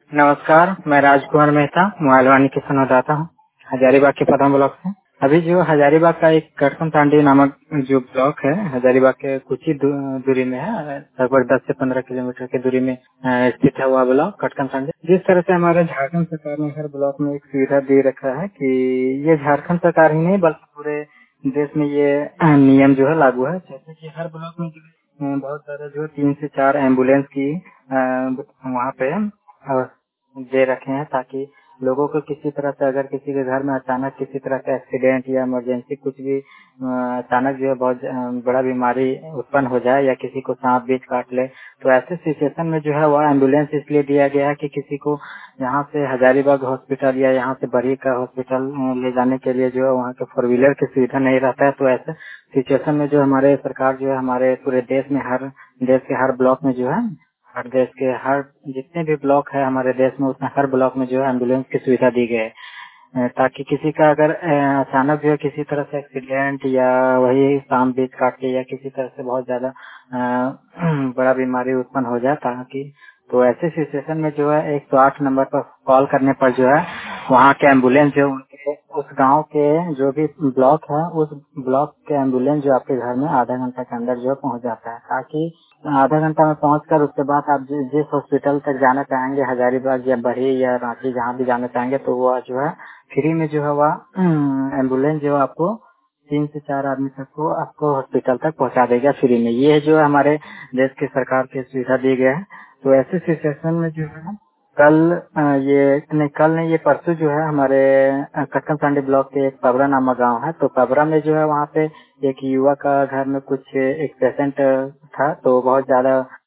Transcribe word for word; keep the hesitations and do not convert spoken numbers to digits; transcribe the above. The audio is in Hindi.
नमस्कार, मैं राजकुमार मेहता मोबाइलवाणी के संवाददाता हूँ हजारीबाग के प्रथम ब्लॉक से। अभी जो हजारीबाग का एक कटकम तांडी नामक जो ब्लॉक है हजारीबाग के कुछ ही दू, दूरी में है, लगभग दस से पंद्रह किलोमीटर की दूरी में अ, स्थित है हुआ ब्लॉक कटकम तांडी। जिस तरह से हमारे झारखंड सरकार ने हर ब्लॉक में एक सुविधा दे रखा है कि ये झारखंड सरकार ही नहीं बल्कि पूरे देश में ये अ, नियम जो है लागू है, जैसे कि हर ब्लॉक में जो है, अ, बहुत सारे जो तीन से चार एम्बुलेंस की अ, वहाँ पे अ, दे रखे हैं ताकि लोगों को किसी तरह से अगर किसी के घर में अचानक किसी तरह का एक्सीडेंट या इमरजेंसी कुछ भी अ, अचानक जो है बहुत अ, बड़ा बीमारी उत्पन्न हो जाए या किसी को सांप बीच काट ले, तो ऐसे सिचुएशन में जो है वह एम्बुलेंस इसलिए दिया गया है कि किसी को यहाँ से हजारीबाग हॉस्पिटल या यहाँ से बरी का हॉस्पिटल अ, ले जाने के लिए जो है वहाँ के फोर व्हीलर की सुविधा नहीं रहता है। तो ऐसे सिचुएशन में जो हमारे सरकार जो है हमारे पूरे देश में हर देश के हर ब्लॉक में जो है हर देश के हर जितने भी ब्लॉक है हमारे देश में उसमें हर ब्लॉक में जो है एम्बुलेंस की सुविधा दी गई है, अ, ताकि किसी का अगर अ, अचानक जो है किसी तरह से एक्सीडेंट या वही सांप बीच काट के या किसी तरह से बहुत ज्यादा अ, बड़ा बीमारी उत्पन्न हो जाए ताकि तो ऐसे सिचुएशन में जो है एक सौ आठ नंबर पर कॉल करने पर जो है वहाँ के एम्बुलेंस जो उनके उस गांव के जो भी ब्लॉक है उस ब्लॉक के एम्बुलेंस जो आपके घर में आधा घंटा के अंदर जो है पहुँच जाता है, ताकि आधा घंटा में पहुंचकर उसके बाद आप जि, जिस हॉस्पिटल तक जाना चाहेंगे हजारीबाग या बरी या रांची जहाँ भी जाना चाहेंगे तो वह जो है फ्री में जो है वह एम्बुलेंस जो है आपको तीन से चार आदमी तक को आपको हॉस्पिटल तक पहुंचा देगा फ्री में। ये जो है हमारे देश की सरकार की सुविधा दी गई है। तो ऐसे सिचुएशन में जो है कल अ, ये नहीं कल नहीं ये परसों जो है हमारे अ, कटकम सांडी ब्लॉक के एक पबरा नामक गांव है, तो पबरा में जो है वहाँ पे एक युवा का घर में कुछ एक पेशेंट था, तो बहुत ज्यादा